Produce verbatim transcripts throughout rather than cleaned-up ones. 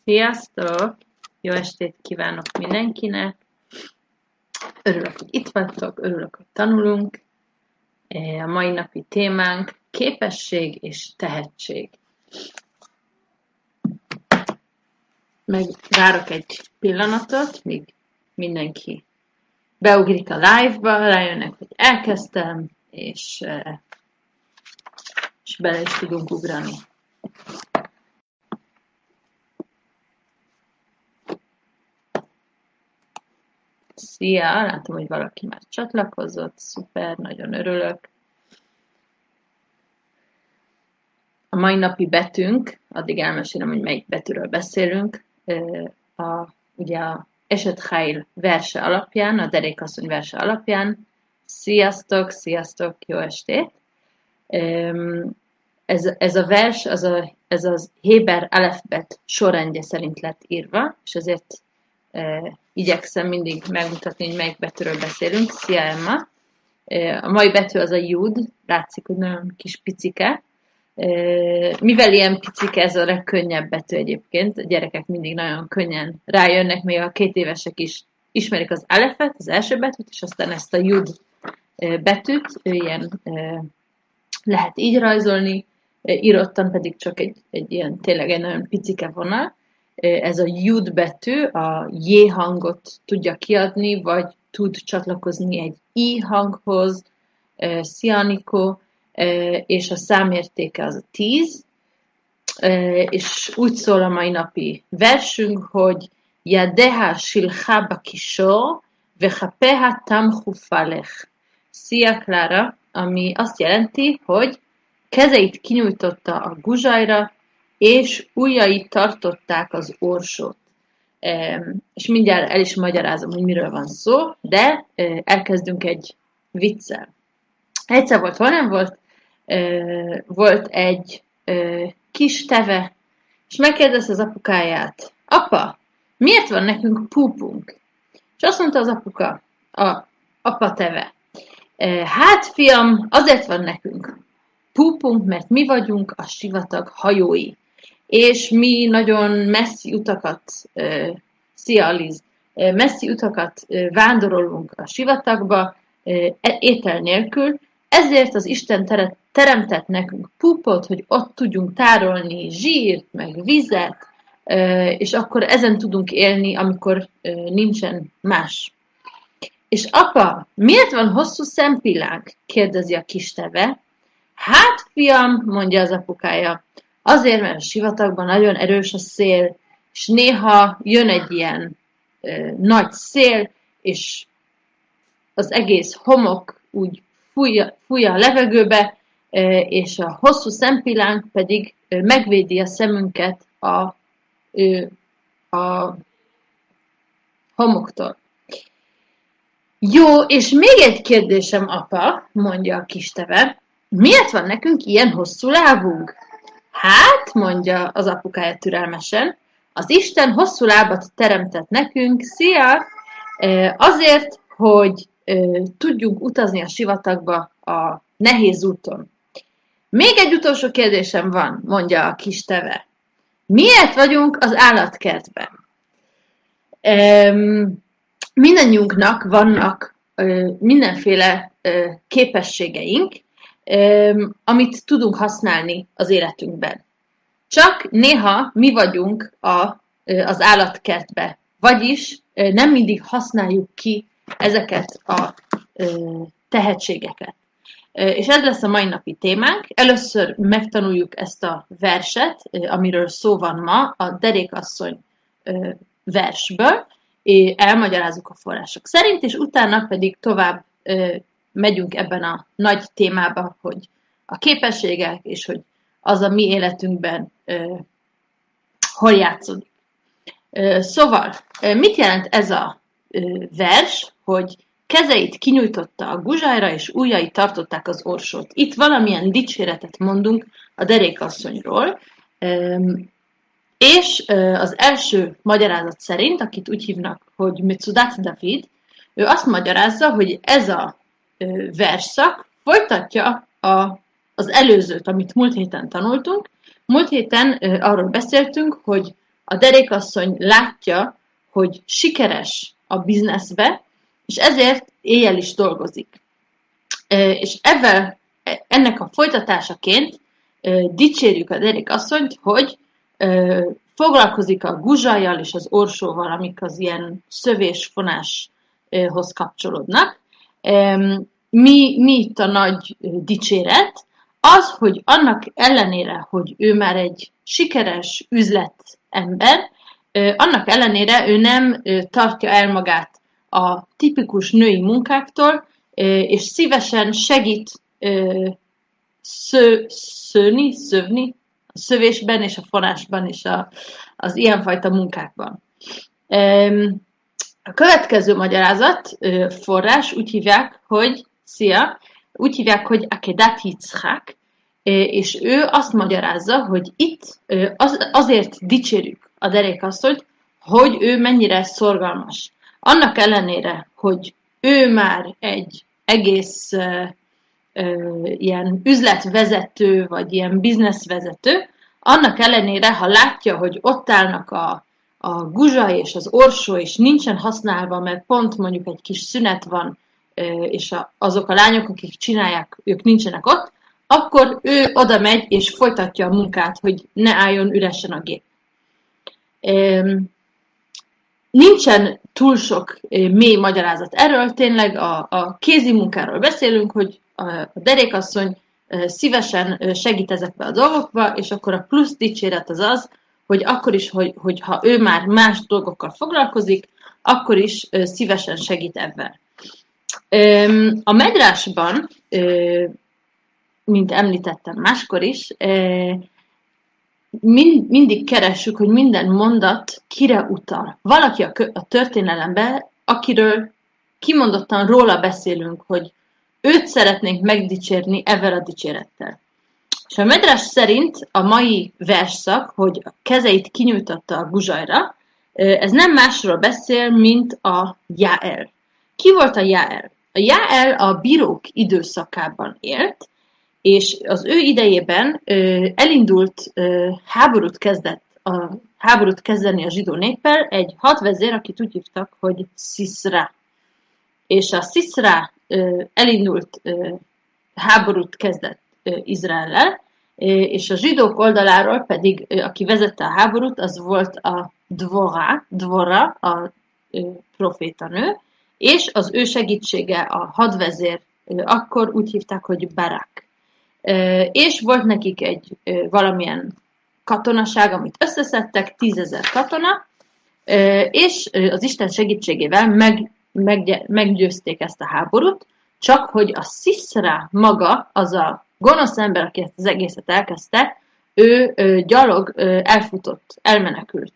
Sziasztok! Jó estét kívánok mindenkinek! Örülök, hogy itt vagytok, örülök, hogy tanulunk. A mai napi témánk képesség és tehetség. Meg várok egy pillanatot, míg mindenki beugrik a live-ba, rájönnek, hogy elkezdtem, és, és bele is tudunk ugrani. Szia! Látom, hogy valaki már csatlakozott. Szuper, nagyon örülök. A mai napi betűnk, addig elmesélem, hogy melyik betűről beszélünk. A, ugye a Eshet Hail verse alapján, a Derékasszony verse alapján. Sziasztok, sziasztok, jó estét! Ez, ez a vers, az a, ez az Héber alefbet sorrendje szerint lett írva, és ezért e, igyekszem mindig megmutatni, hogy melyik betűről beszélünk. Szia, Emma! E, a mai betű az a Jud, látszik, hogy nagyon kis picike. E, mivel ilyen picike, ez a legkönnyebb betű egyébként, a gyerekek mindig nagyon könnyen rájönnek, még a két évesek is ismerik az alefet, az első betűt, és aztán ezt a Jud betűt, ilyen e, lehet így rajzolni, írottan pedig csak egy, egy ilyen tényleg egy nagyon picike vonal. Ez a Jud betű a J hangot tudja kiadni, vagy tud csatlakozni egy I hanghoz, Szia, Nikó, és a számértéke az a tíz, és úgy szól a mai napi versünk, hogy Yadeha shilcha bakishor, vechapeha tamchu falech. Szia, Klára, ami azt jelenti, hogy kezeit kinyújtotta a guzsajra, és ujjait tartották az orsót. És mindjárt el is magyarázom, hogy miről van szó, de elkezdünk egy viccel. Egyszer volt, hol nem volt, volt egy kis teve, és megkérdezte az apukáját, apa, miért van nekünk púpunk? És azt mondta az apuka, a apa teve, hát fiam, azért van nekünk púpunk, mert mi vagyunk a sivatag hajói, és mi nagyon messzi utakat, uh, szia Aliz, uh, messzi utakat uh, vándorolunk a sivatagba, uh, étel nélkül, ezért az Isten tere- teremtett nekünk púpot, hogy ott tudjunk tárolni zsírt, meg vizet, uh, és akkor ezen tudunk élni, amikor uh, nincsen más. És apa, miért van hosszú szempillánk? Kérdezi a kis teve. Hát, fiam, mondja az apukája, azért, mert a sivatagban nagyon erős a szél, és néha jön egy ilyen ö, nagy szél, és az egész homok úgy fújja, fújja a levegőbe, ö, és a hosszú szempillánk pedig ö, megvédi a szemünket a, ö, a homoktól. Jó, és még egy kérdésem, apa, mondja a kis teve, miért van nekünk ilyen hosszú lábunk? Hát, mondja az apukája türelmesen, az Isten hosszú lábat teremtett nekünk, szia, azért, hogy tudjunk utazni a sivatagba a nehéz úton. Még egy utolsó kérdésem van, mondja a kis teve. Miért vagyunk az állatkertben? Mindannyiunknak vannak mindenféle képességeink, amit tudunk használni az életünkben. Csak néha mi vagyunk a, az állatkertbe, vagyis nem mindig használjuk ki ezeket a tehetségeket. És ez lesz a mai napi témánk. Először megtanuljuk ezt a verset, amiről szó van ma, a Derékasszony versből, elmagyarázzuk a források szerint, és utána pedig tovább megyünk ebben a nagy témába, hogy a képességek, és hogy az a mi életünkben uh, hol játszódik. Uh, szóval, uh, mit jelent ez a uh, vers, hogy kezeit kinyújtotta a guzsájra, és ujjai tartották az orsót. Itt valamilyen dicséretet mondunk a Derékasszonyról, um, és uh, az első magyarázat szerint, akit úgy hívnak, hogy Metzudat David, ő azt magyarázza, hogy ez a versszak folytatja a, az előzőt, amit múlt héten tanultunk. Múlt héten arról beszéltünk, hogy a derékasszony látja, hogy sikeres a bizniszbe, és ezért éjjel is dolgozik. És ezzel, ennek a folytatásaként dicsérjük a derékasszonyt, hogy foglalkozik a guzsajjal és az orsóval, amik az ilyen szövés-fonáshoz kapcsolódnak. Mi, mi itt a nagy dicséret? Az, hogy annak ellenére, hogy ő már egy sikeres üzletember, annak ellenére ő nem tartja el magát a tipikus női munkáktól, és szívesen segít sző, szőni, szövni, a szövésben és a fonásban és a, az ilyenfajta munkákban. A következő magyarázat, forrás úgy hívják, hogy szia, úgy hívják, hogy Akedat Yitzchak, és ő azt magyarázza, hogy itt az, azért dicsérjük a derékasszonyt, hogy ő mennyire szorgalmas. Annak ellenére, hogy ő már egy egész uh, uh, ilyen üzletvezető, vagy ilyen bizniszvezető, annak ellenére, ha látja, hogy ott állnak a, a guzsa és az orsó, és nincsen használva, mert pont mondjuk egy kis szünet van, uh, és a, azok a lányok, akik csinálják, ők nincsenek ott, akkor ő oda megy, és folytatja a munkát, hogy ne álljon üresen a gép. Um, Nincsen túl sok mély magyarázat erről, tényleg a, a kézi munkáról beszélünk, hogy a derékasszony szívesen segít ezekbe a dolgokba, és akkor a plusz dicséret az az, hogy akkor is, hogy, hogyha ő már más dolgokkal foglalkozik, akkor is szívesen segít ebben. A medrásban, mint említettem máskor is, Mind, mindig keressük, hogy minden mondat kire utal. Valaki a, a történelemben, akiről kimondottan róla beszélünk, hogy őt szeretnénk megdicsérni ezzel a dicsérettel. És a medrás szerint a mai versszak, hogy a kezeit kinyújtotta a guzsajra, ez nem másról beszél, mint a Jael. Ki volt a Jael? A Jael a bírók időszakában élt, és az ő idejében ö, elindult, ö, háborút kezdett, a háborút kezdeni a zsidó néppel egy hadvezér, akit úgy hívtak, hogy Sziszra. És a Sziszra ö, elindult, ö, háborút kezdett ö, Izraellel, ö, és a zsidók oldaláról pedig, ö, aki vezette a háborút, az volt a Dvora, Dvora, a ö, profétanő, és az ő segítsége a hadvezér, ö, akkor úgy hívták, hogy Barak. És volt nekik egy valamilyen katonaság, amit összeszedtek, tízezer katona, és az Isten segítségével meg, meg, meggyőzték ezt a háborút, csak hogy a Sziszra maga, az a gonosz ember, aki ezt az egészet elkezdte, ő gyalog elfutott, elmenekült.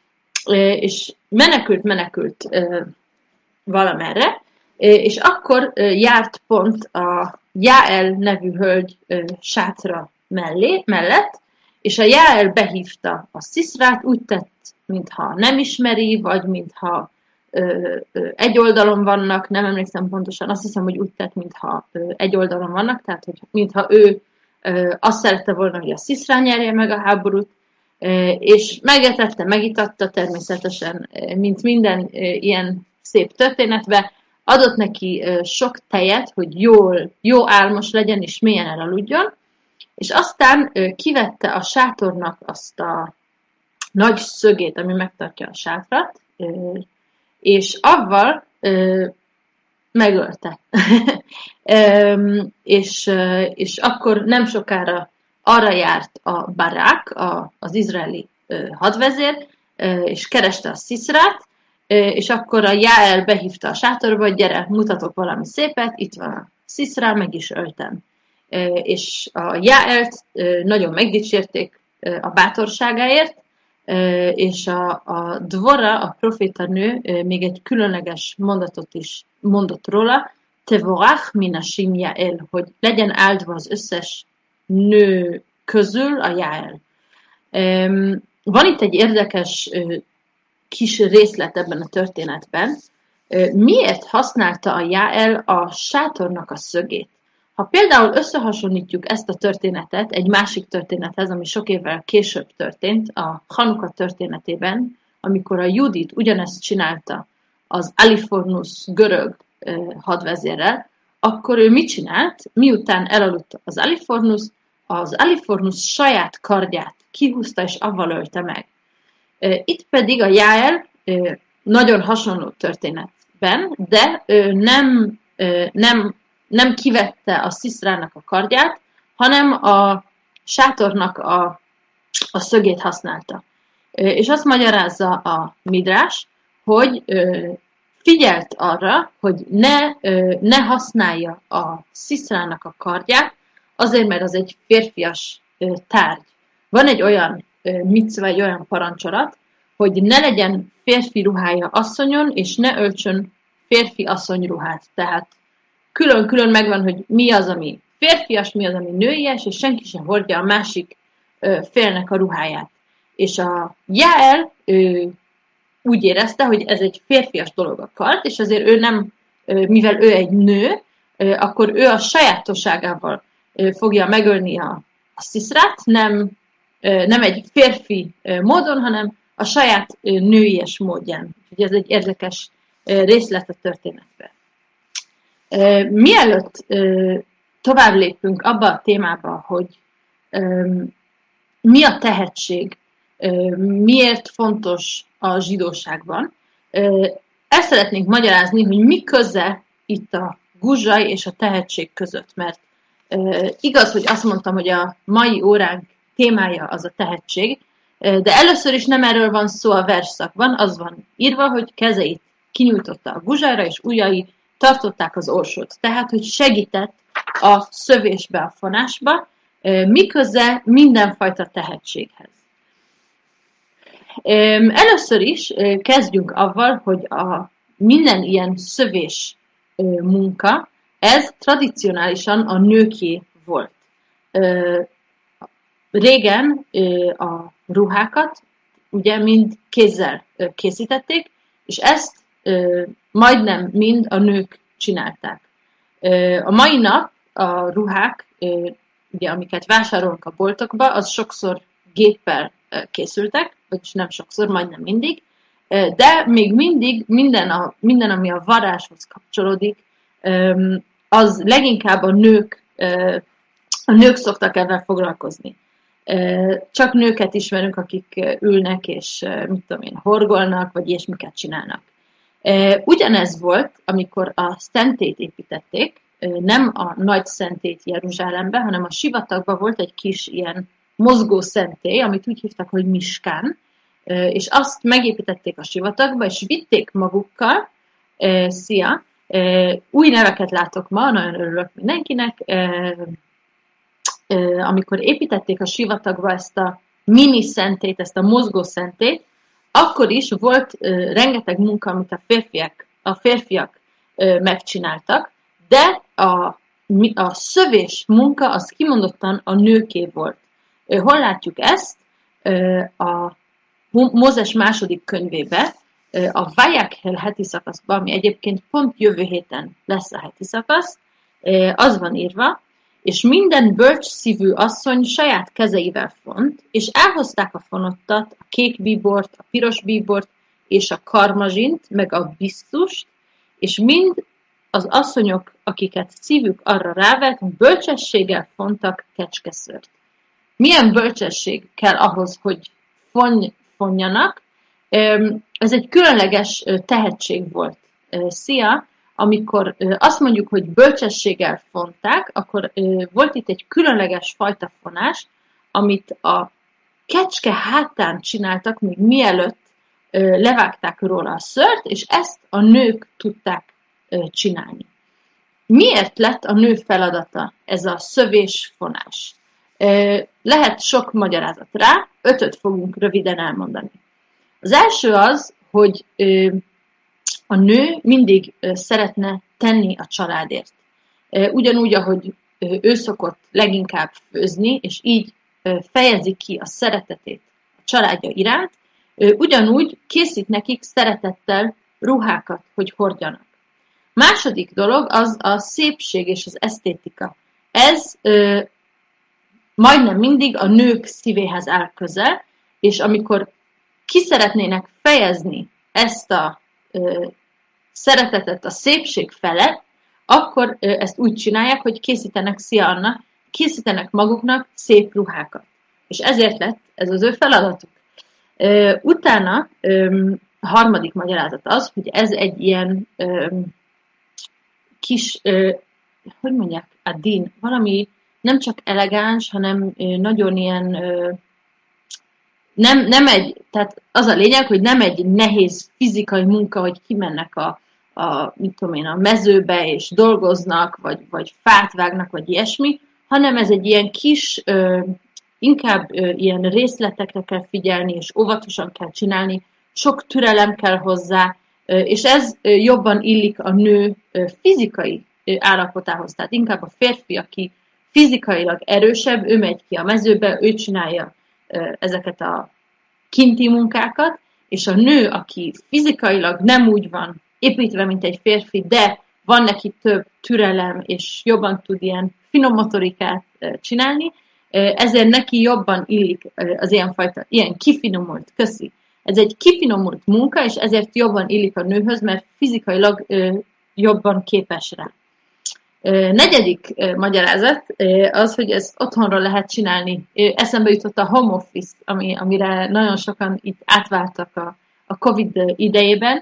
És menekült, menekült valamerre, és akkor járt pont a Jael nevű hölgy sátra mellé, mellett, és a Jael behívta a Sziszrát, úgy tett, mintha nem ismeri, vagy mintha ö, ö, egy oldalon vannak, nem emlékszem pontosan, azt hiszem, hogy úgy tett, mintha ö, egy oldalon vannak, tehát hogy mintha ő ö, azt szerette volna, hogy a Sziszrá nyerje meg a háborút, ö, és megetette, megitatta természetesen, mint minden ö, ilyen szép történetben, adott neki ö, sok tejet, hogy jól, jó álmos legyen, és mélyen elaludjon, és aztán ö, kivette a sátornak azt a nagy szögét, ami megtartja a sátrat, ö, és avval ö, megölte. ö, és, ö, és akkor nem sokára arra járt a Barak, a, az izraeli ö, hadvezér, ö, és kereste a Sziszrát, és akkor a Jael behívta a sátorba, hogy gyere, mutatok valami szépet, itt van a Sziszrá, meg is öltem. És a Jaelt nagyon megdicsérték a bátorságáért, és a, a Dvora, a profétanő még egy különleges mondatot is mondott róla, Tevorach minashim Jael, hogy legyen áldva az összes nő közül a Jael. Van itt egy érdekes kis részlet ebben a történetben. Miért használta a Jael a sátornak a szögét? Ha például összehasonlítjuk ezt a történetet egy másik történethez, ami sok évvel később történt, a Hanuka történetében, amikor a Judit ugyanezt csinálta az Alifornus görög hadvezérrel, akkor ő mit csinált? Miután elaludt az Alifornus, az Alifornus saját kardját kihúzta és avval ölte meg. Itt pedig a Jael nagyon hasonló történetben, de nem, nem, nem kivette a Sziszrának a kardját, hanem a sátornak a, a szögét használta. És azt magyarázza a Midrás, hogy figyelt arra, hogy ne, ne használja a Sziszrának a kardját, azért, mert az egy férfias tárgy. Van egy olyan micva, egy olyan parancsolat, hogy ne legyen férfi ruhája asszonyon, és ne öltsön férfi asszony ruhát. Tehát külön-külön megvan, hogy mi az, ami férfias, mi az, ami nőies, és senki sem hordja a másik félnek a ruháját. És a Jael úgy érezte, hogy ez egy férfias dolog a kard, és azért ő nem, mivel ő egy nő, akkor ő a sajátosságával fogja megölni a, a Sziszrát, nem, nem egy férfi módon, hanem a saját nőies módján. Úgyhogy ez egy érdekes részlet a történetben. Mielőtt tovább lépünk abba a témába, hogy mi a tehetség, miért fontos a zsidóságban, ezt szeretnénk magyarázni, hogy mi köze itt a guzsaj és a tehetség között, mert igaz, hogy azt mondtam, hogy a mai óránk témája az a tehetség, de először is nem erről van szó a versszakban, az van írva, hogy kezeit kinyújtotta a guzsára, és ujjai tartották az orsót. Tehát, hogy segített a szövésbe, a fonásba, mi köze mindenfajta tehetséghez. Először is kezdjünk avval, hogy a minden ilyen szövés munka, ez tradicionálisan a nőké volt. Régen a ruhákat ugye mind kézzel készítették, és ezt majdnem mind a nők csinálták. A mai nap a ruhák, ugye, amiket vásárolunk a boltokba, az sokszor géppel készültek, vagyis nem sokszor, majdnem mindig, de még mindig minden, a, minden ami a varráshoz kapcsolódik, az leginkább a nők, a nők szoktak ebben foglalkozni. Csak nőket ismerünk, akik ülnek és mit tudom én, horgolnak, vagy ilyesmiket csinálnak. Ugyanez volt, amikor a szentét építették, nem a nagy szentét Jeruzsálemben, hanem a sivatagban volt egy kis ilyen mozgó szentély, amit úgy hívtak, hogy Miskán, és azt megépítették a sivatagba, és vitték magukkal, szia, új neveket látok ma, nagyon örülök mindenkinek, amikor építették a sivatagba ezt a mini szentét, ezt a mozgó szentét, akkor is volt rengeteg munka, amit a férfiak, a férfiak megcsináltak, de a, a szövés munka az kimondottan a nőké volt. Hol látjuk ezt? A Mózes második könyvébe, a Vajakhel heti szakaszban, ami egyébként pont jövő héten lesz a heti szakasz, az van írva, és minden bölcs szívű asszony saját kezeivel font, és elhozták a fonottat, a kék bíbort, a piros bíbort, és a karmazsint, meg a bisztust, és mind az asszonyok, akiket szívük arra rávett, bölcsességgel fontak kecskeszőrt. Milyen bölcsesség kell ahhoz, hogy fony, fonjanak? Ez egy különleges tehetség volt. Szia! Amikor azt mondjuk, hogy bölcsességgel fonták, akkor volt itt egy különleges fajta fonás, amit a kecske hátán csináltak, még mielőtt levágták róla a szőrt, és ezt a nők tudták csinálni. Miért lett a nő feladata ez a szövésfonás? Lehet sok magyarázat rá, ötöt fogunk röviden elmondani. Az első az, hogy a nő mindig szeretne tenni a családért. Ugyanúgy, ahogy ő szokott leginkább főzni, és így fejezi ki a szeretetét a családja iránt, ugyanúgy készít nekik szeretettel ruhákat, hogy hordjanak. Második dolog az a szépség és az esztétika. ez ö, majdnem mindig a nők szívéhez áll közel, és amikor ki szeretnének fejezni ezt a ö, szeretetet a szépség felett, akkor ö, ezt úgy csinálják, hogy készítenek, szia Anna, készítenek maguknak szép ruhákat. És ezért lett ez az ő feladatuk. Ö, utána ö, a harmadik magyarázat az, hogy ez egy ilyen ö, kis, ö, hogy mondják, a din, valami nem csak elegáns, hanem ö, nagyon ilyen, ö, nem, nem egy, tehát az a lényeg, hogy nem egy nehéz fizikai munka, hogy kimennek a, a, mit tudom én, a mezőbe és dolgoznak, vagy, vagy fát vágnak, vagy ilyesmi, hanem ez egy ilyen kis, ö, inkább ö, ilyen részletekre kell figyelni, és óvatosan kell csinálni, sok türelem kell hozzá, ö, és ez ö, jobban illik a nő ö, fizikai ö, állapotához. Tehát inkább a férfi, aki fizikailag erősebb, ő megy ki a mezőbe, ő csinálja ö, ezeket a kinti munkákat, és a nő, aki fizikailag nem úgy van építve, mint egy férfi, de van neki több türelem, és jobban tud ilyen finom motorikát csinálni, ezért neki jobban illik az ilyenfajta, ilyen kifinomult, köszi. Ez egy kifinomult munka, és ezért jobban illik a nőhöz, mert fizikailag jobban képes rá. Negyedik magyarázat az, hogy ezt otthonról lehet csinálni. Eszembe jutott a home office, ami, amire nagyon sokan itt átváltak a, a Covid idejében.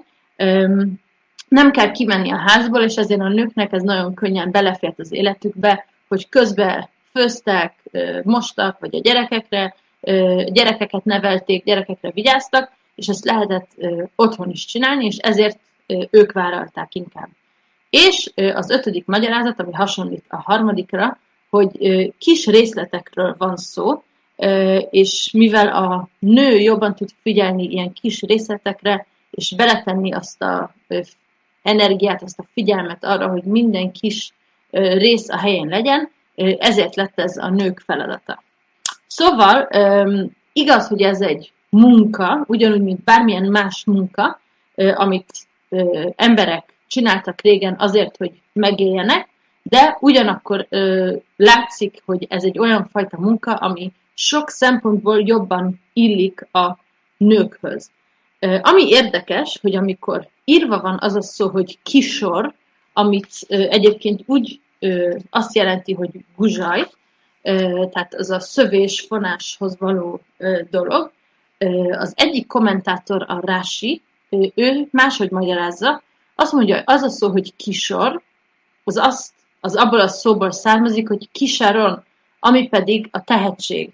Nem kell kimenni a házból, és ezért a nőknek ez nagyon könnyen belefért az életükbe, hogy közben főztek, mostak, vagy a gyerekekre, gyerekeket nevelték, gyerekekre vigyáztak, és ezt lehetett otthon is csinálni, és ezért ők vállalták inkább. És az ötödik magyarázat, ami hasonlít a harmadikra, hogy kis részletekről van szó, és mivel a nő jobban tud figyelni ilyen kis részletekre, és beletenni azt a energiát, azt a figyelmet arra, hogy minden kis rész a helyén legyen, ezért lett ez a nők feladata. Szóval igaz, hogy ez egy munka, ugyanúgy, mint bármilyen más munka, amit emberek csináltak régen azért, hogy megéljenek, de ugyanakkor ö, látszik, hogy ez egy olyan fajta munka, ami sok szempontból jobban illik a nőkhöz. Ö, ami érdekes, hogy amikor írva van az a szó, hogy kisor, amit ö, egyébként úgy ö, azt jelenti, hogy guzsaj, ö, tehát az a szövés-fonáshoz való ö, dolog, ö, az egyik kommentátor, a Rási, ö, ő máshogy magyarázza, azt mondja, az a szó, hogy kisor, az, azt, az abból a szóból származik, hogy kisaron, ami pedig a tehetség.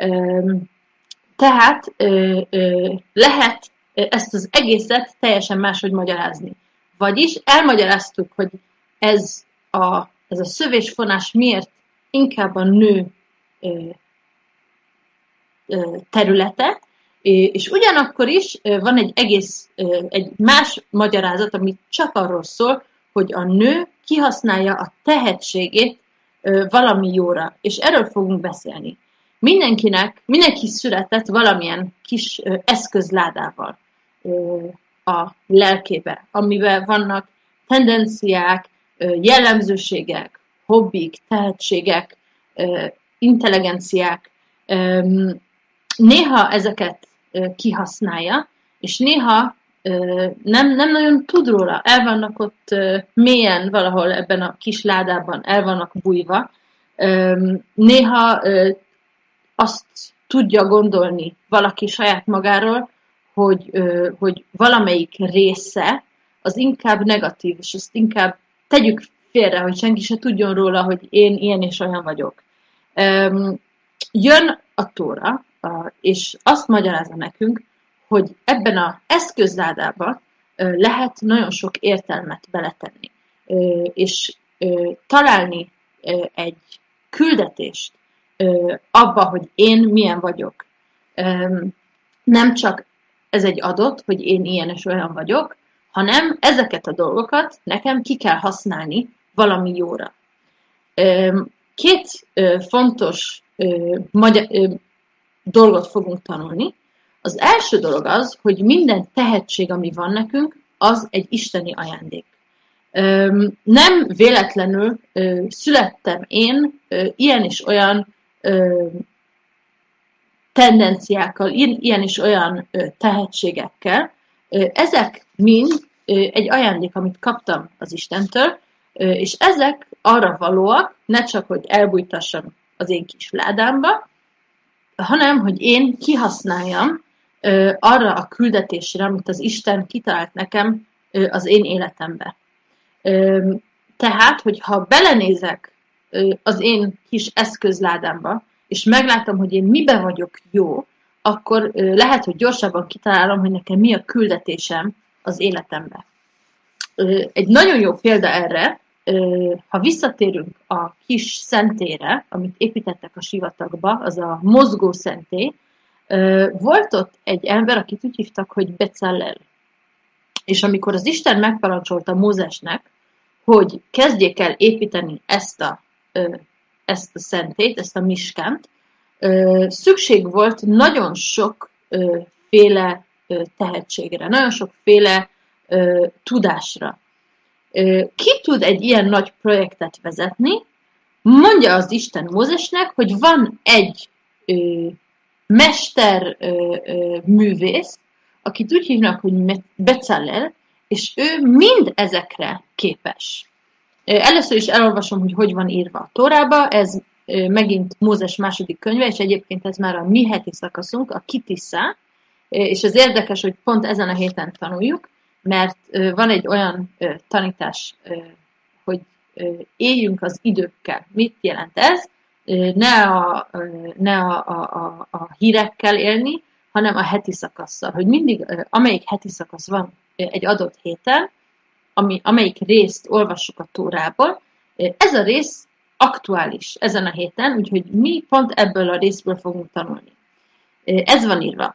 Tehát lehet ezt az egészet teljesen máshogy magyarázni. Vagyis elmagyaráztuk, hogy ez a, ez a szövésfonás miért inkább a nő területe, és ugyanakkor is van egy egész, egy más magyarázat, ami csak arról szól, hogy a nő kihasználja a tehetségét valami jóra. És erről fogunk beszélni. Mindenkinek, mindenki született valamilyen kis eszközládával a lelkébe, amiben vannak tendenciák, jellemzőségek, hobbik, tehetségek, intelligenciák. Néha ezeket kihasználja, és néha nem, nem nagyon tud róla. El vannak ott mélyen valahol ebben a kis ládában, el vannak bújva. Néha azt tudja gondolni valaki saját magáról, hogy, hogy valamelyik része az inkább negatív, és azt inkább tegyük félre, hogy senki se tudjon róla, hogy én ilyen és olyan vagyok. Jön a Tóra, és azt magyarázza nekünk, hogy ebben az eszközládában lehet nagyon sok értelmet beletenni, és találni egy küldetést abba, hogy én milyen vagyok. Nem csak ez egy adott, hogy én ilyen és olyan vagyok, hanem ezeket a dolgokat nekem ki kell használni valami jóra. Két fontos dolgot fogunk tanulni. Az első dolog az, hogy minden tehetség, ami van nekünk, az egy isteni ajándék. Nem véletlenül születtem én ilyen és olyan tendenciákkal, ilyen és olyan tehetségekkel. Ezek mind egy ajándék, amit kaptam az Istentől, és ezek arra valóak, ne csak, hogy elbújtassam az én kis ládámba, hanem, hogy én kihasználjam arra a küldetésre, amit az Isten kitalált nekem az én életembe. Tehát, hogyha belenézek az én kis eszközládámba, és meglátom, hogy én miben vagyok jó, akkor lehet, hogy gyorsabban kitalálom, hogy nekem mi a küldetésem az életembe. Egy nagyon jó példa erre, ha visszatérünk a kis szentélyre, amit építettek a sivatagba, az a mozgó szentély, volt ott egy ember, akit úgy hívtak, hogy Becalel. És amikor az Isten megparancsolta Mózesnek, hogy kezdjék el építeni ezt a, ezt a szentélyt, ezt a miskánt, szükség volt nagyon sokféle tehetségre, nagyon sokféle tudásra. Ki tud egy ilyen nagy projektet vezetni? Mondja az Isten Mózesnek, hogy van egy mester művész, akit úgy hívnak, hogy Becalel, és ő mind ezekre képes. Először is elolvasom, hogy hogy van írva a Tórába, ez megint Mózes második könyve, és egyébként ez már a mi heti szakaszunk, a Kitissza, és ez érdekes, hogy pont ezen a héten tanuljuk, mert van egy olyan tanítás, hogy éljünk az időkkel. Mit jelent ez? Ne a, ne a, a, a hírekkel élni, hanem a heti szakasszal. Hogy mindig, amelyik heti szakasz van egy adott héten, ami, amelyik részt olvassuk a Tórából, ez a rész aktuális ezen a héten, úgyhogy mi pont ebből a részből fogunk tanulni. Ez van írva.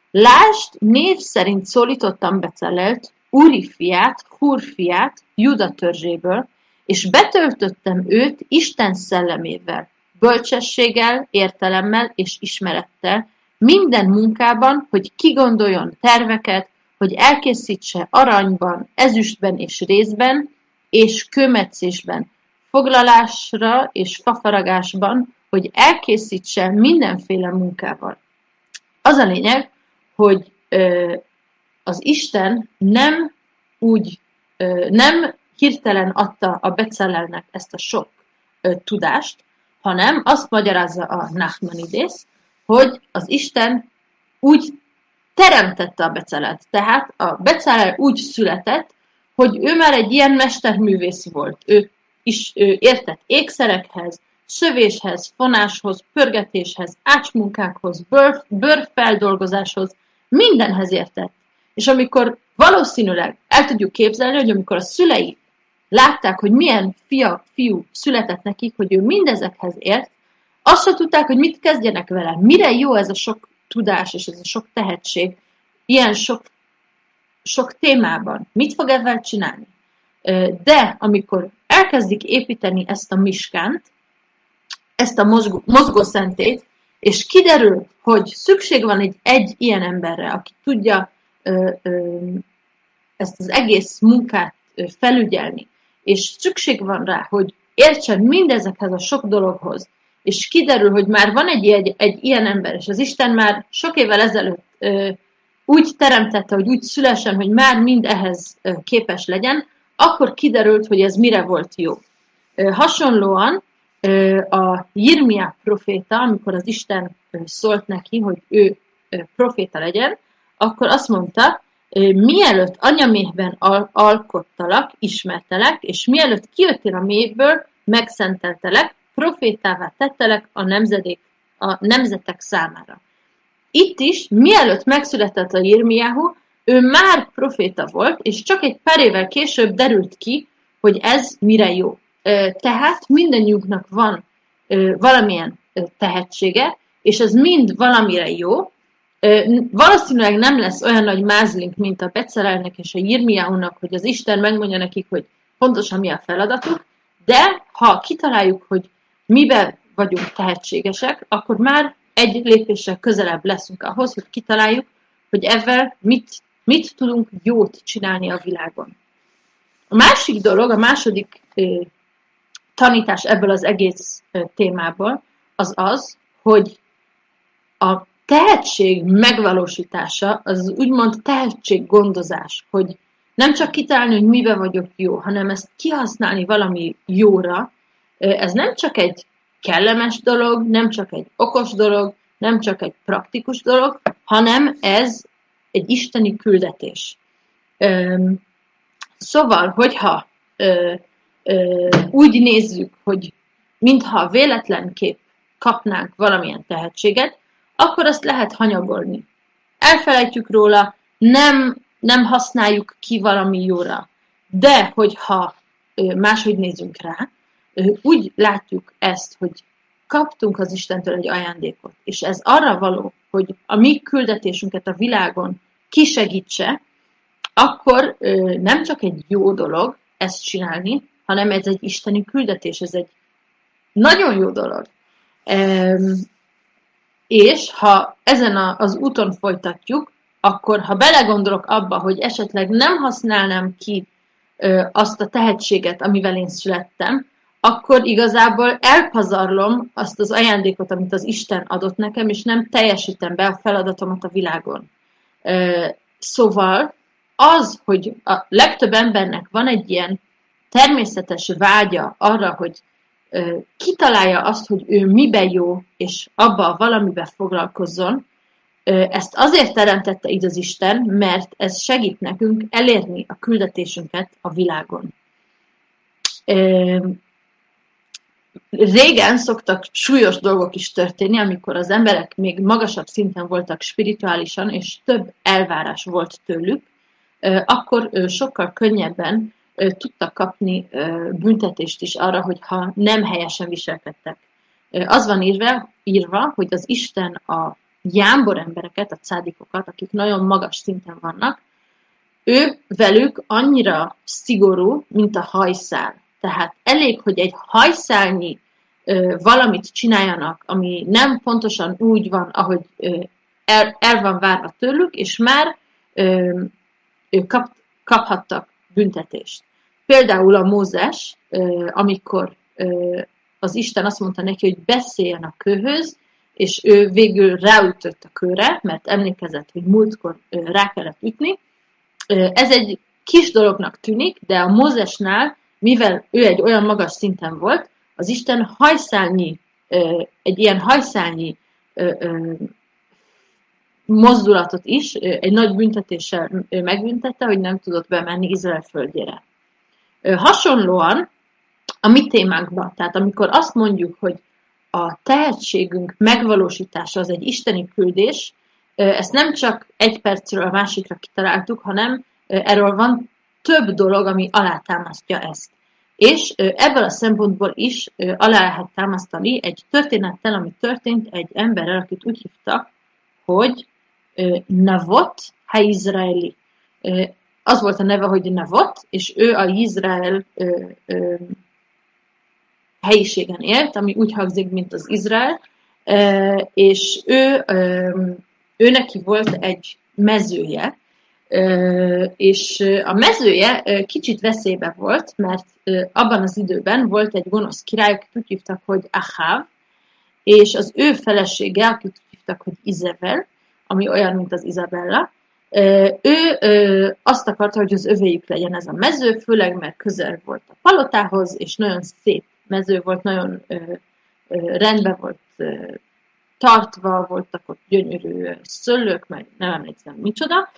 Lásd, név szerint szólítottam Becalelt, Úri fiát, Húr fiát, Júda törzséből, és betöltöttem őt Isten szellemével, bölcsességgel, értelemmel és ismerettel, minden munkában, hogy kigondoljon terveket, hogy elkészítse aranyban, ezüstben és rézben, és kőmetszésben, foglalásra és fafaragásban, hogy elkészítse mindenféle munkával. Az a lényeg, hogy ö, az Isten nem úgy, ö, nem hirtelen adta a Becalelnek ezt a sok ö, tudást, hanem azt magyarázza a Nachmanides, hogy az Isten úgy teremtette a Becalelt. Tehát a Becalel úgy született, hogy ő már egy ilyen mesterművész volt. Ő is ő értett ékszerekhez, szövéshez, fonáshoz, pörgetéshez, ácsmunkákhoz, bőr, bőrfeldolgozáshoz, mindenhez értett. És amikor valószínűleg el tudjuk képzelni, hogy amikor a szülei látták, hogy milyen fia, fiú született nekik, hogy ő mindezekhez ért, azt se tudták, hogy mit kezdjenek vele. Mire jó ez a sok tudás és ez a sok tehetség, ilyen sok, sok témában. Mit fog ezzel csinálni? De amikor elkezdik építeni ezt a miskánt, ezt a mozgó, mozgószentélyt, és kiderül, hogy szükség van egy, egy ilyen emberre, aki tudja ö, ö, ezt az egész munkát ö, felügyelni, és szükség van rá, hogy értsen mindezekhez a sok dologhoz, és kiderül, hogy már van egy, egy, egy ilyen ember, és az Isten már sok évvel ezelőtt ö, úgy teremtette, hogy úgy szülessen, hogy már mind ehhez ö, képes legyen, akkor kiderült, hogy ez mire volt jó. Ö, hasonlóan ö, a Jirmia proféta, amikor az Isten ö, szólt neki, hogy ő ö, proféta legyen, akkor azt mondta, ö, mielőtt anyaméhben al- alkottalak, ismertelek, és mielőtt kijöttél a mélyből, megszenteltelek, profétává tettelek a, nemzedék, a nemzetek számára. Itt is, mielőtt megszületett a Jirmiáhu, ő már proféta volt, és csak egy pár évvel később derült ki, hogy ez mire jó. Tehát mindannyiunknak van valamilyen tehetsége, és ez mind valamire jó. Valószínűleg nem lesz olyan nagy mázlink, mint a Becalelnek és a Jirmiáhunak, hogy az Isten megmondja nekik, hogy pontosan mi a feladatuk, de ha kitaláljuk, hogy miben vagyunk tehetségesek, akkor már egy lépéssel közelebb leszünk ahhoz, hogy kitaláljuk, hogy ezzel mit, mit tudunk jót csinálni a világon. A másik dolog, a második tanítás ebből az egész témából, az az, hogy a tehetség megvalósítása, az úgymond tehetséggondozás, hogy nem csak kitalálni, hogy mibe vagyok jó, hanem ezt kihasználni valami jóra, ez nem csak egy kellemes dolog, nem csak egy okos dolog, nem csak egy praktikus dolog, hanem ez egy isteni küldetés. Szóval, hogyha úgy nézzük, hogy mintha véletlenképp kapnánk valamilyen tehetséget, akkor azt lehet hanyagolni. Elfelejtjük róla, nem, nem használjuk ki valami jóra. De, hogyha máshogy nézünk rá, úgy látjuk ezt, hogy kaptunk az Istentől egy ajándékot, és ez arra való, hogy a mi küldetésünket a világon kisegítse, akkor nem csak egy jó dolog ezt csinálni, hanem ez egy isteni küldetés, ez egy nagyon jó dolog. És ha ezen az úton folytatjuk, akkor ha belegondolok abba, hogy esetleg nem használnám ki azt a tehetséget, amivel én születtem, akkor igazából elpazarlom azt az ajándékot, amit az Isten adott nekem, és nem teljesítem be a feladatomat a világon. Szóval az, hogy a legtöbb embernek van egy ilyen természetes vágya arra, hogy kitalálja azt, hogy ő miben jó, és abba valamiben foglalkozzon, ezt azért teremtette így az Isten, mert ez segít nekünk elérni a küldetésünket a világon. Régen szoktak súlyos dolgok is történni, amikor az emberek még magasabb szinten voltak spirituálisan, és több elvárás volt tőlük, akkor sokkal könnyebben tudtak kapni büntetést is arra, hogyha nem helyesen viselkedtek. Az van írva, írva, hogy az Isten a jámbor embereket, a cádikokat, akik nagyon magas szinten vannak, ő velük annyira szigorú, mint a hajszál. Tehát elég, hogy egy hajszálnyi valamit csináljanak, ami nem pontosan úgy van, ahogy el, el van várva tőlük, és már ők kap, kaphattak büntetést. Például a Mózes, amikor az Isten azt mondta neki, hogy beszéljen a kőhöz, és ő végül ráütött a kőre, mert emlékezett, hogy múltkor rá kellett ütni. Ez egy kis dolognak tűnik, de a Mózesnál, mivel ő egy olyan magas szinten volt, az Isten hajszálnyi, egy ilyen hajszálnyi mozdulatot is, egy nagy büntetéssel megbüntette, hogy nem tudott bemenni Izrael földjére. Hasonlóan a mi témánkban, tehát amikor azt mondjuk, hogy a tehetségünk megvalósítása az egy isteni küldés, ezt nem csak egy percről a másikra kitaláltuk, hanem erről van több dolog, ami alátámasztja ezt. És ebből a szempontból is alá lehet támasztani egy történettel, ami történt egy emberrel, akit úgy hívtak, hogy Navot ha-Izraeli. Az volt a neve, hogy Navot, és ő a Izrael helyiségen élt, ami úgy hangzik, mint az Izrael, és ő, ő neki volt egy mezője, és a mezője kicsit veszélybe volt, mert abban az időben volt egy gonosz király, akit úgy hívtak, hogy Aháv, és az ő felesége, akit úgy hívtak, hogy Izabel, ami olyan, mint az Izabella, ő azt akarta, hogy az övéjük legyen ez a mező, főleg mert közel volt a palotához, és nagyon szép mező volt, nagyon rendben volt tartva, voltak ott gyönyörű szőlők, meg nem emlékszem micsoda,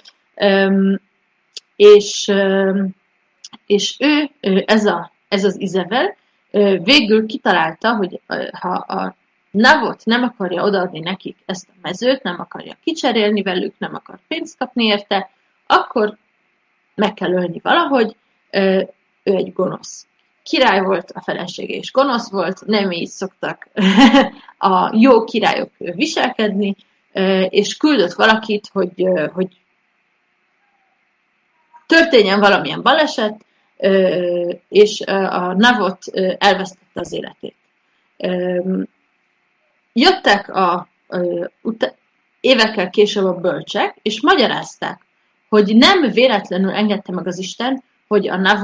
és, és ő, ez, a, ez az Izabel, végül kitalálta, hogy ha a Navot nem akarja odaadni nekik ezt a mezőt, nem akarja kicserélni velük, nem akar pénzt kapni érte, akkor meg kell ölni valahogy, ő egy gonosz király volt, a felesége is gonosz volt, nem így szoktak a jó királyok viselkedni, és küldött valakit, hogy, hogy történjen valamilyen baleset, és a Navot elvesztette az életét. Jöttek a, évekkel később a bölcsek, és magyarázták, hogy nem véletlenül engedte meg az Isten, hogy a Navot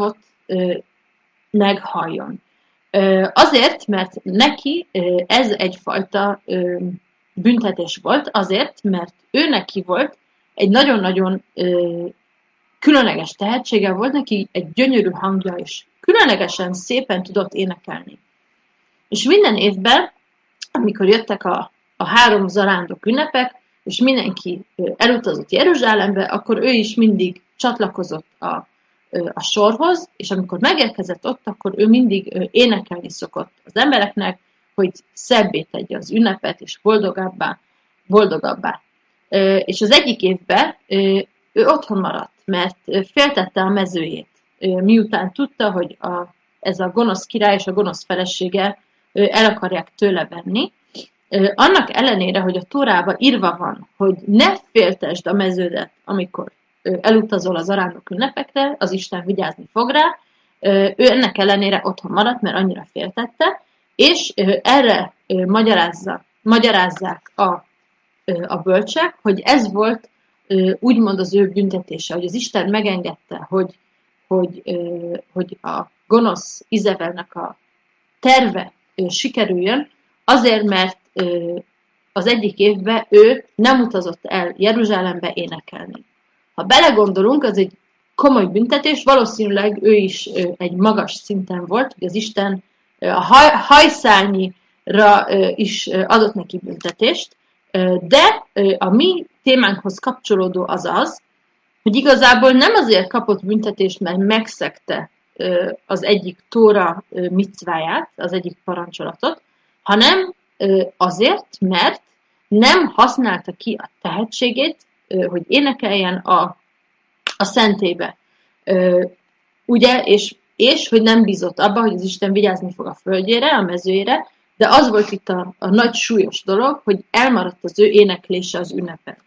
meghalljon. Azért, mert neki ez egyfajta büntetés volt, azért, mert ő neki volt egy nagyon-nagyon különleges tehetsége volt, neki egy gyönyörű hangja is. Különlegesen szépen tudott énekelni. És minden évben, amikor jöttek a, a három zarándok ünnepek, és mindenki elutazott Jeruzsálembe, akkor ő is mindig csatlakozott a, a sorhoz, és amikor megérkezett ott, akkor ő mindig énekelni szokott az embereknek, hogy szebbé tegye az ünnepet, és boldogabbá, boldogabbá. És az egyik évben ő otthon maradt, mert féltette a mezőjét, miután tudta, hogy a, ez a gonosz király és a gonosz felesége el akarják tőle venni. Annak ellenére, hogy a Tórában írva van, hogy ne féltesd a meződet, amikor elutazol az arándok ünnepekre, az Isten vigyázni fog rá, ő ennek ellenére otthon maradt, mert annyira féltette, és erre magyarázza, magyarázzák a, a bölcsek, hogy ez volt úgymond az ő büntetése, hogy az Isten megengedte, hogy, hogy, hogy a gonosz Izebelnek a terve sikerüljön, azért, mert az egyik évben ő nem utazott el Jeruzsálembe énekelni. Ha belegondolunk, az egy komoly büntetés, valószínűleg ő is egy magas szinten volt, hogy az Isten a haj, hajszálnyira is adott neki büntetést, de a mi témánkhoz kapcsolódó az az, hogy igazából nem azért kapott büntetést, mert megszegte az egyik Tóra micváját, az egyik parancsolatot, hanem azért, mert nem használta ki a tehetségét, hogy énekeljen a, a szentélybe. Ugye, és, és hogy nem bízott abba, hogy az Isten vigyázni fog a földjére, a mezőjére, de az volt itt a, a nagy súlyos dolog, hogy elmaradt az ő éneklése az ünnepen.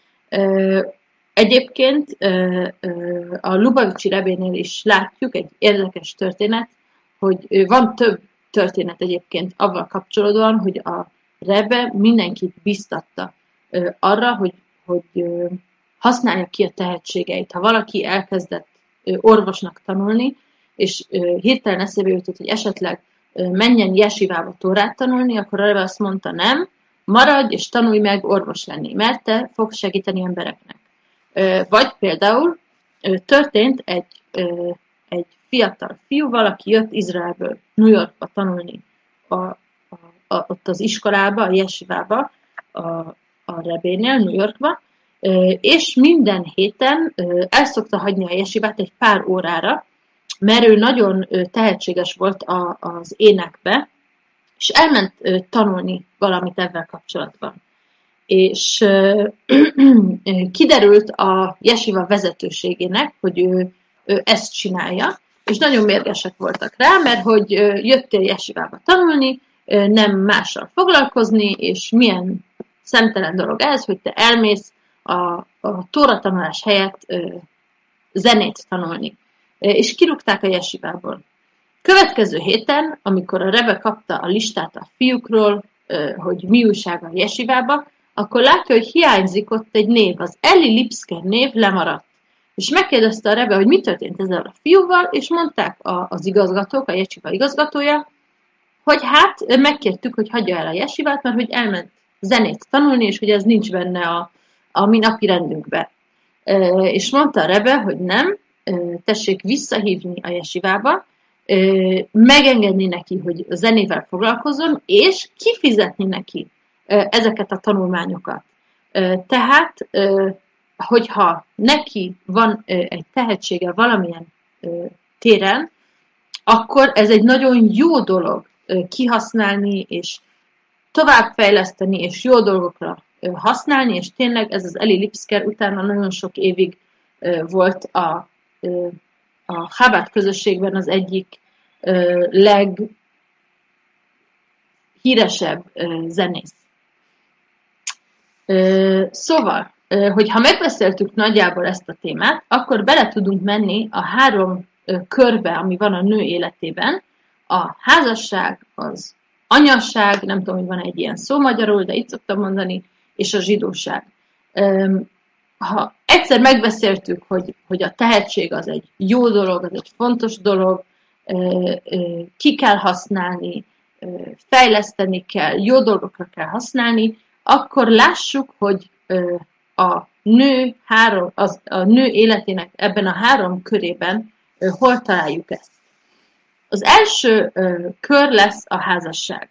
Egyébként a Lubavicsi Rebénél is látjuk egy érdekes történet, hogy van több történet egyébként avval kapcsolódóan, hogy a Rebe mindenkit biztatta arra, hogy, hogy használja ki a tehetségeit. Ha valaki elkezdett orvosnak tanulni, és hirtelen eszébe jutott, hogy esetleg menjen jesivába Tórát tanulni, akkor a Rebe azt mondta, nem, maradj és tanulj meg orvos lenni, mert te fogsz segíteni embereknek. Vagy például történt egy, egy fiatal fiúval, aki jött Izraelből New Yorkba tanulni a, a, a, ott az iskolába, a jesivába, a, a Rebénél, New Yorkba, és minden héten el szokta hagyni a jesivát egy pár órára, mert ő nagyon tehetséges volt a, az énekbe, és elment tanulni valamit ezzel kapcsolatban. És kiderült a jesiva vezetőségének, hogy ő, ő ezt csinálja, és nagyon mérgesek voltak rá, mert hogy jöttél jesivába tanulni, nem mással foglalkozni, és milyen szemtelen dolog ez, hogy te elmész a, a Tóra tanulás helyett zenét tanulni. És kirúgták a jesivából. Következő héten, amikor a Rebe kapta a listát a fiúkról, hogy mi újság a jesivába, akkor látja, hogy hiányzik ott egy név, az Eli Lipsker név lemaradt. És megkérdezte a Rebe, hogy mi történt ezzel a fiúval, és mondták az igazgatók, a jesiva igazgatója, hogy hát megkértük, hogy hagyja el a jesivát, mert hogy elment zenét tanulni, és hogy ez nincs benne a, a mi napi rendünkbe. És mondta a Rebe, hogy nem, tessék visszahívni a jesivába, megengedni neki, hogy a zenével foglalkozzon, és kifizetni neki ezeket a tanulmányokat. Tehát, hogyha neki van egy tehetsége valamilyen téren, akkor ez egy nagyon jó dolog kihasználni, és továbbfejleszteni, és jó dolgokra használni, és tényleg ez az Eli Lipsker utána nagyon sok évig volt a, a Chabad közösségben az egyik leghíresebb zenész. Szóval, hogyha megbeszéltük nagyjából ezt a témát, akkor bele tudunk menni a három körbe, ami van a nő életében. A házasság, az anyasság, nem tudom, hogy van egy ilyen szó magyarul, de itt szoktam mondani, és a zsidóság. ha egyszer megbeszéltük, hogy, hogy a tehetség az egy jó dolog, az egy fontos dolog, ki kell használni, fejleszteni kell, jó dolgokra kell használni, akkor lássuk, hogy a nő, három, az, a nő életének ebben a három körében hol találjuk ezt. Az első kör lesz a házasság.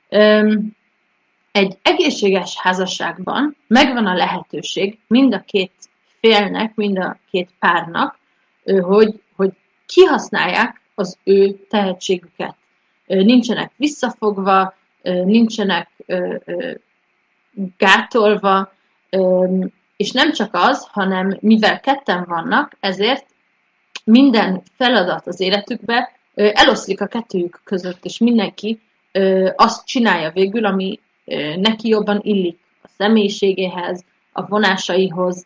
Egy egészséges házasságban megvan a lehetőség mind a két félnek, mind a két párnak, hogy, hogy kihasználják az ő tehetségüket. Nincsenek visszafogva, nincsenek gátolva, és nem csak az, hanem mivel ketten vannak, ezért minden feladat az életükben eloszlik a kettőjük között, és mindenki azt csinálja végül, ami neki jobban illik a személyiségéhez, a vonásaihoz.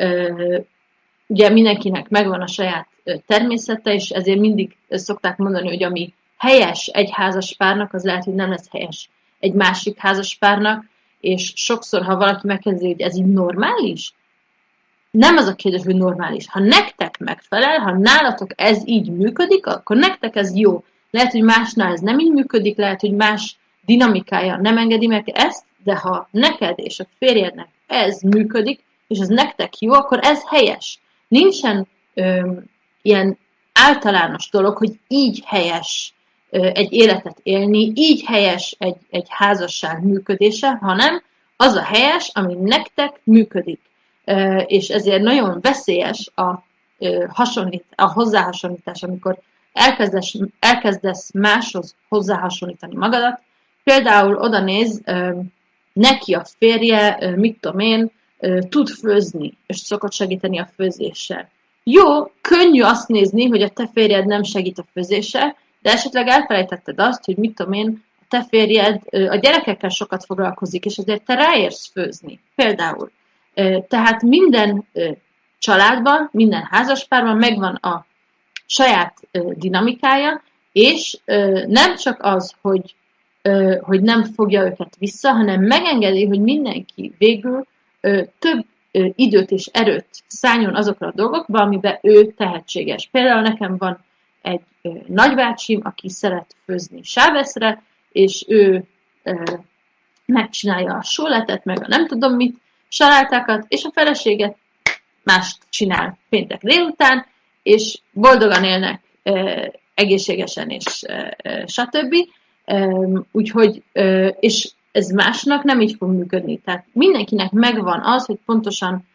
Ugye mindenkinek megvan a saját természete, és ezért mindig szokták mondani, hogy ami helyes egy házaspárnak, az lehet, hogy nem lesz helyes egy másik házaspárnak, és sokszor, ha valaki megkérdezi, hogy ez így normális, nem az a kérdés, hogy normális. Ha nektek megfelel, ha nálatok ez így működik, akkor nektek ez jó. Lehet, hogy másnál ez nem így működik, lehet, hogy más dinamikája nem engedi meg ezt, de ha neked és a férjednek ez működik, és ez nektek jó, akkor ez helyes. Nincsen ö, ilyen általános dolog, hogy így helyes ö, egy életet élni, így helyes egy, egy házasság működése, hanem az a helyes, ami nektek működik. Ö, és ezért nagyon veszélyes a, ö, hasonlít, a hozzáhasonlítás, amikor elkezdesz, elkezdesz máshoz hozzáhasonlítani magadat. Például oda néz, neki a férje, mit tudom én, tud főzni, és szokott segíteni a főzéssel. Jó, könnyű azt nézni, hogy a te férjed nem segít a főzéssel, de esetleg elfelejtetted azt, hogy mit tudom én, a te férjed a gyerekekkel sokat foglalkozik, és azért te ráérsz főzni. Például. Tehát minden családban, minden házaspárban megvan a saját dinamikája, és nem csak az, hogy hogy nem fogja őket vissza, hanem megengedi, hogy mindenki végül több időt és erőt szálljon azokra a dolgokba, amiben ő tehetséges. Például nekem van egy nagybácsim, aki szeret főzni sáveszre, és ő megcsinálja a sóletet, meg a nem tudom mit, salátákat, és a feleséget mást csinál péntek délután, és boldogan élnek, egészségesen, és stb. Úgyhogy, és ez másnak nem így fog működni. Tehát mindenkinek megvan az, hogy pontosan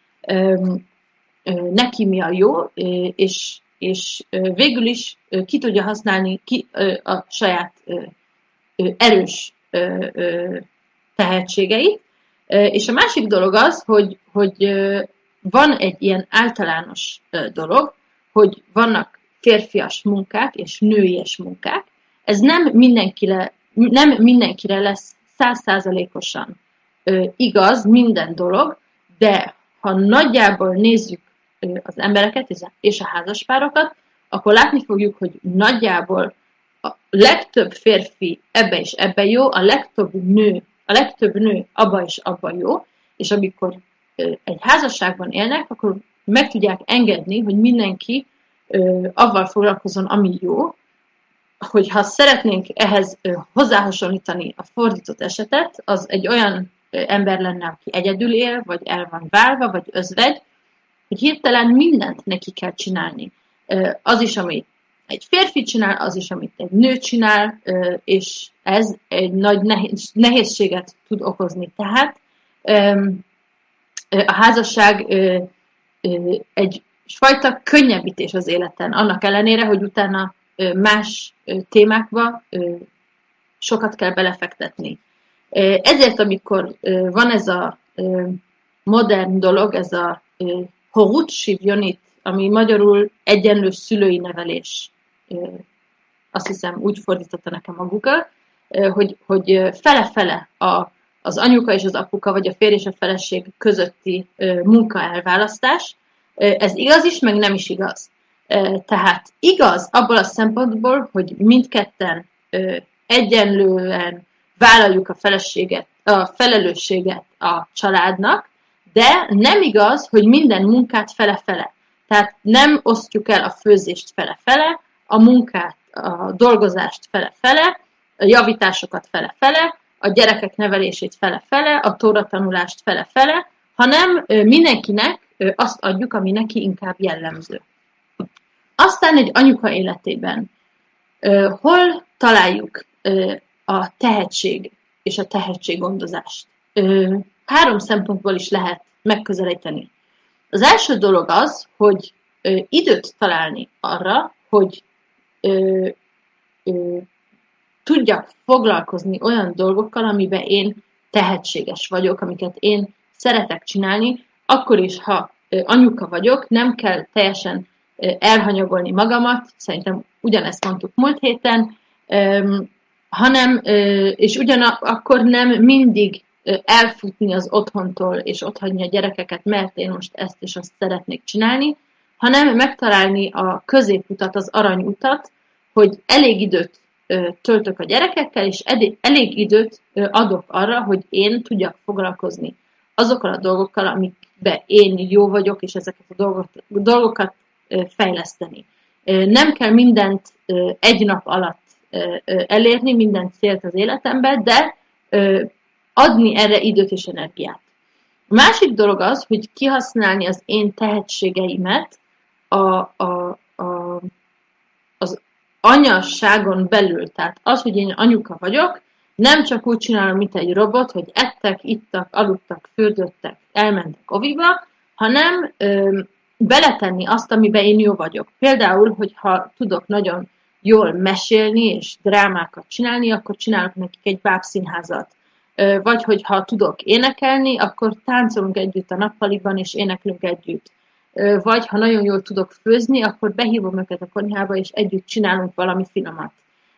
neki mi a jó, és, és végül is ki tudja használni ki a saját erős tehetségeit. És a másik dolog az, hogy, hogy van egy ilyen általános dolog, hogy vannak férfias munkák és nőies munkák. Ez nem mindenkire, nem mindenkire lesz száz százalékosan igaz minden dolog, de ha nagyjából nézzük az embereket és a házaspárokat, akkor látni fogjuk, hogy nagyjából a legtöbb férfi ebbe és ebbe jó, a legtöbb nő, a legtöbb nő abba és abba jó, és amikor egy házasságban élnek, akkor meg tudják engedni, hogy mindenki avval foglalkozzon, ami jó, hogyha szeretnénk ehhez hozzáhasonlítani a fordított esetet, az egy olyan ember lenne, aki egyedül él, vagy el van válva, vagy özvegy, hogy hirtelen mindent neki kell csinálni. Az is, amit egy férfi csinál, az is, amit egy nő csinál, és ez egy nagy nehéz, nehézséget tud okozni. Tehát a házasság egyfajta könnyebbítés az életen, annak ellenére, hogy utána más témákba sokat kell belefektetni. Ezért, amikor van ez a modern dolog, ez a horut shivionit, ami magyarul egyenlő szülői nevelés, azt hiszem úgy fordította nekem a Google, hogy, hogy fele-fele a, az anyuka és az apuka, vagy a férj és a feleség közötti munka elválasztás. Ez igaz is, meg nem is igaz. Tehát igaz abból a szempontból, hogy mindketten egyenlően vállaljuk a, feleséget, a felelősséget a családnak, De nem igaz, hogy minden munkát fele-fele. Tehát nem osztjuk el a főzést fele-fele, a munkát, a dolgozást fele-fele, a javításokat fele-fele, a gyerekek nevelését fele-fele, a tóratanulást fele-fele, hanem mindenkinek azt adjuk, ami neki inkább jellemző. Aztán egy anyuka életében hol találjuk a tehetség és a tehetséggondozást? Három szempontból is lehet megközelíteni. Az első dolog az, hogy időt találni arra, hogy tudjak foglalkozni olyan dolgokkal, amiben én tehetséges vagyok, amiket én szeretek csinálni, akkor is, ha anyuka vagyok, nem kell teljesen elhanyagolni magamat, szerintem ugyanezt mondtuk múlt héten, hanem, és ugyanakkor nem mindig elfutni az otthontól, és otthagyni a gyerekeket, mert én most ezt és azt szeretnék csinálni, hanem megtalálni a középutat, az aranyutat, hogy elég időt töltök a gyerekekkel, és elég időt adok arra, hogy én tudjak foglalkozni azokkal a dolgokkal, amikben én jó vagyok, és ezeket a dolgokat fejleszteni. Nem kell mindent egy nap alatt elérni, minden célt az életemben, de adni erre időt és energiát. A másik dolog az, hogy kihasználni az én tehetségeimet a, a, a, az anyasságon belül. Tehát az, hogy én anyuka vagyok, nem csak úgy csinálom, mint egy robot, hogy ettek, ittak, aludtak, fürdöttek, elmentek oviba, hanem ö, beletenni azt, amiben én jó vagyok. Például, hogyha tudok nagyon jól mesélni és drámákat csinálni, akkor csinálok nekik egy bábszínházat. Vagy hogyha tudok énekelni, akkor táncolunk együtt a nappaliban, és éneklünk együtt. Vagy ha nagyon jól tudok főzni, akkor behívom őket a konyhába, és együtt csinálunk valami finomat.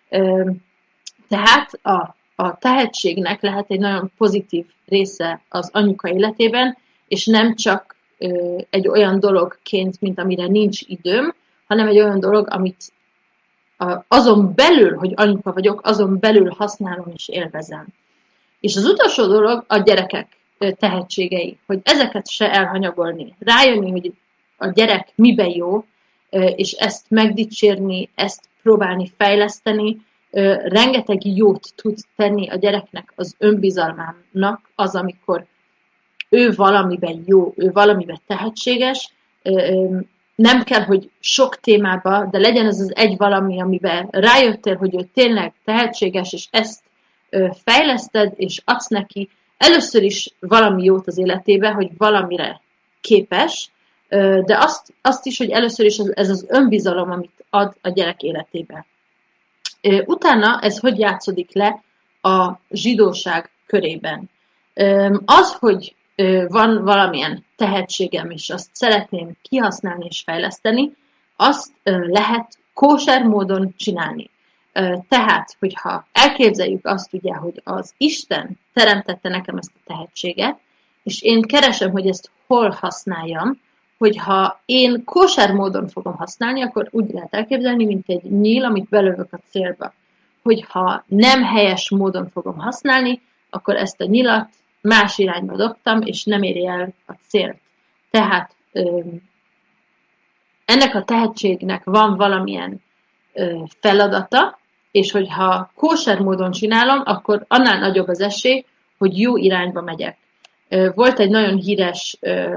Tehát a, a tehetségnek lehet egy nagyon pozitív része az anyuka életében, és nem csak egy olyan dologként, mint amire nincs időm, hanem egy olyan dolog, amit azon belül, hogy anyuka vagyok, azon belül használom és élvezem. És az utolsó dolog a gyerekek tehetségei, hogy ezeket se elhanyagolni. Rájönni, hogy a gyerek miben jó, és ezt megdicsérni, ezt próbálni fejleszteni, rengeteg jót tud tenni a gyereknek az önbizalmának az, amikor ő valamiben jó, ő valamiben tehetséges, nem kell, hogy sok témában, de legyen ez az egy valami, amiben rájöttél, hogy ő tényleg tehetséges, és ezt fejleszted, és adsz neki először is valami jót az életébe, hogy valamire képes, de azt, azt is, hogy először is ez az önbizalom, amit ad a gyerek életébe. Utána ez hogy játszódik le a zsidóság körében? Az, hogy van valamilyen tehetségem, és azt szeretném kihasználni és fejleszteni, azt lehet kóser módon csinálni. Tehát, hogyha elképzeljük azt ugye, hogy az Isten teremtette nekem ezt a tehetséget, és én keresem, hogy ezt hol használjam, hogyha én kóser módon fogom használni, akkor úgy lehet elképzelni, mint egy nyíl, amit belövök a célba. Hogyha nem helyes módon fogom használni, akkor ezt a nyilat más irányba dobtam, és nem éri el a célt. Tehát ennek a tehetségnek van valamilyen feladata, és hogyha kóser módon csinálom, akkor annál nagyobb az esély, hogy jó irányba megyek. Volt egy nagyon híres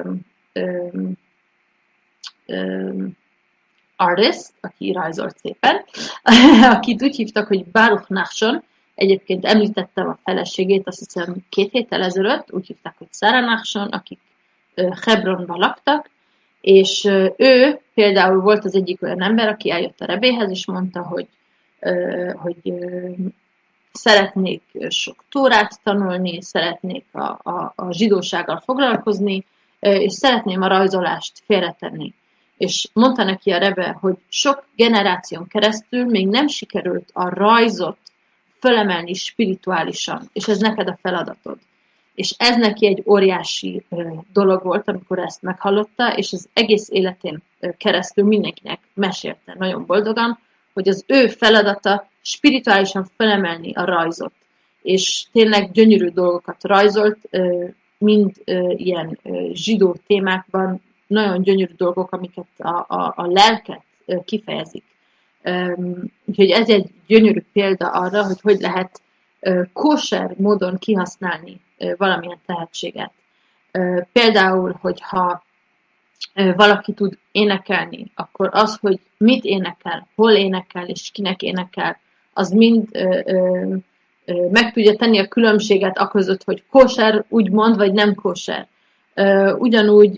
artist, aki rajzolt szépen, akit úgy hívtak, hogy Baruch Nachshon. Egyébként említettem a feleségét, azt hiszem két héttel ezelőtt, úgy hívták, hogy Sarah Nachshon, akik Hebronban laktak, és ő például volt az egyik olyan ember, aki eljött a rebéhez, és mondta, hogy, hogy szeretnék sok tórát tanulni, szeretnék a, a, a zsidósággal foglalkozni, és szeretném a rajzolást félretenni. És mondta neki a rebe, hogy sok generáción keresztül még nem sikerült a rajzot fölemelni spirituálisan, és ez neked a feladatod. És ez neki egy óriási dolog volt, amikor ezt meghallotta, és az egész életén keresztül mindenkinek mesélte nagyon boldogan, hogy az ő feladata spirituálisan fölemelni a rajzot. És tényleg gyönyörű dolgokat rajzolt, mind ilyen zsidó témákban nagyon gyönyörű dolgok, amiket a, a, a lelket kifejezik. Úgyhogy ez egy gyönyörű példa arra, hogy hogy lehet kóser módon kihasználni valamilyen tehetséget. Például, hogyha valaki tud énekelni, akkor az, hogy mit énekel, hol énekel és kinek énekel, az mind meg tudja tenni a különbséget aközött, hogy kóser úgymond, vagy nem kóser. Ugyanúgy,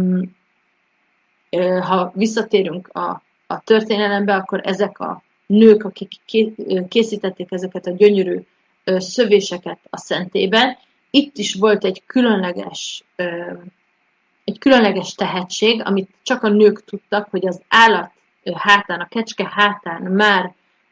ha visszatérünk a, a történelembe, akkor ezek a nők, akik készítették ezeket a gyönyörű szövéseket a szentében, itt is volt egy különleges, egy különleges tehetség, amit csak a nők tudtak, hogy az állat hátán, a kecske hátán már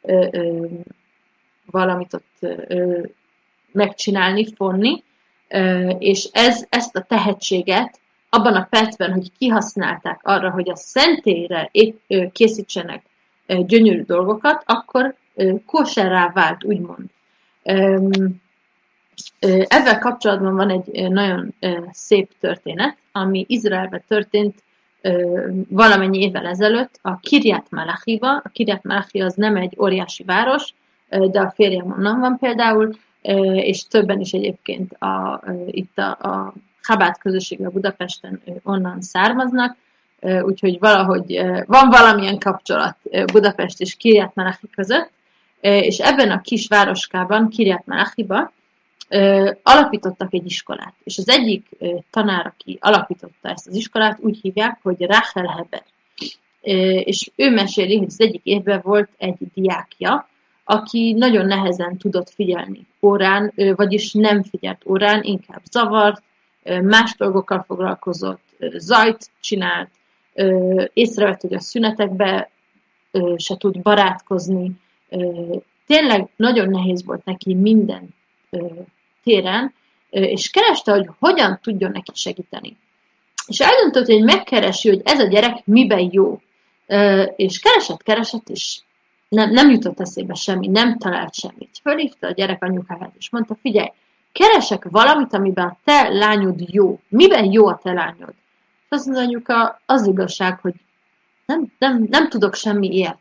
valamit ott megcsinálni, fonni, és ez, ezt a tehetséget abban a percben, hogy kihasználták arra, hogy a szentélyre készítsenek gyönyörű dolgokat, akkor kóserrá vált, úgymond. Ezzel kapcsolatban van egy nagyon szép történet, ami Izraelben történt valamennyi évvel ezelőtt a Kiryat Malachiba. A Kiryat Malachi az nem egy óriási város, de a férjem onnan van például, és többen is egyébként a, itt a, a Chabad közösségben Budapesten onnan származnak, úgyhogy valahogy van valamilyen kapcsolat Budapest és Kiryat Malachi között, és ebben a kis városkában, Kiryat Malachiba alapítottak egy iskolát. És az egyik tanár, aki alapította ezt az iskolát, úgy hívják, hogy Rachel Heber. És ő meséli, hogy az egyik évben volt egy diákja, aki nagyon nehezen tudott figyelni órán, vagyis nem figyelt órán, inkább zavart, más dolgokkal foglalkozott, zajt csinált, észrevett, hogy a szünetekbe se tud barátkozni. Tényleg nagyon nehéz volt neki minden téren, és kereste, hogy hogyan tudjon neki segíteni. És eldöntött, hogy megkeresi, hogy ez a gyerek miben jó. És keresett, keresett, és nem, nem jutott eszébe semmi, nem talált semmit. Fölhívta a gyerek anyukáját, és mondta, figyelj, keresek valamit, amiben a te lányod jó. Miben jó a te lányod? És azt mondja anyuka, az igazság, hogy nem, nem, nem tudok semmi ilyet.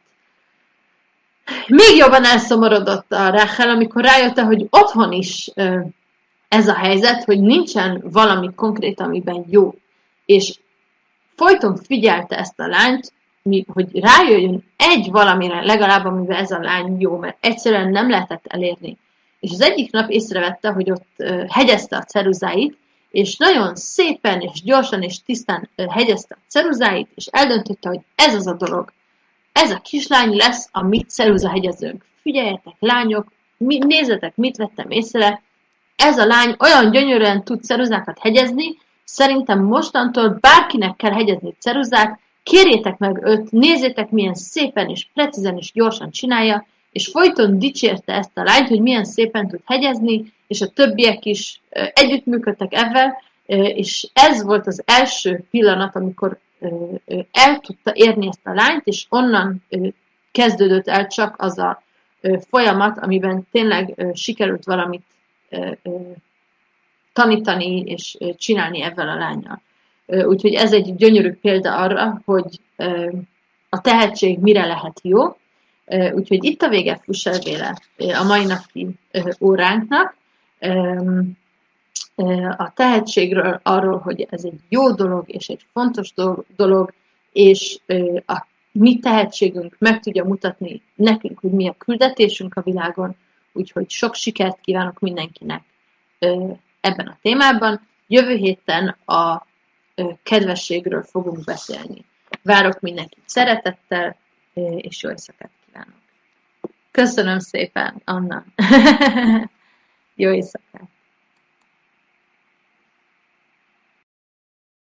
Még jobban elszomorodott a Rachel, amikor rájött, hogy otthon is ez a helyzet, hogy nincsen valami konkrét, amiben jó. És folyton figyelte ezt a lányt, hogy rájöjjön egy valamire legalább, amiben ez a lány jó, mert egyszerűen nem lehetett elérni. És az egyik nap észrevette, hogy ott hegyezte a ceruzáit, és nagyon szépen és gyorsan és tisztán hegyezte a ceruzáit, és eldöntötte, hogy ez az a dolog. Ez a kislány lesz a mi ceruzahegyezőnk. Figyeljetek, lányok, mi, nézzetek, mit vettem észre. Ez a lány olyan gyönyörűen tud ceruzákat hegyezni, szerintem mostantól bárkinek kell hegyezni ceruzát, kérjétek meg őt, nézzétek, milyen szépen és precízen és gyorsan csinálja, és folyton dicsérte ezt a lányt, hogy milyen szépen tud hegyezni, és a többiek is együttműködtek ebben, és ez volt az első pillanat, amikor el tudta érni ezt a lányt, és onnan kezdődött el csak az a folyamat, amiben tényleg sikerült valamit tanítani és csinálni ebben a lánnyal. Úgyhogy ez egy gyönyörű példa arra, hogy a tehetség mire lehet jó. Úgyhogy itt a vége, fuss véle a mai napi óránknak. A tehetségről, arról, hogy ez egy jó dolog, és egy fontos dolog, és a mi tehetségünk meg tudja mutatni nekünk, hogy mi a küldetésünk a világon, úgyhogy sok sikert kívánok mindenkinek ebben a témában. Jövő héten a kedvességről fogunk beszélni. Várok mindenkit szeretettel, és jó éjszakát kívánok. Köszönöm szépen, Anna. Jó éjszakát.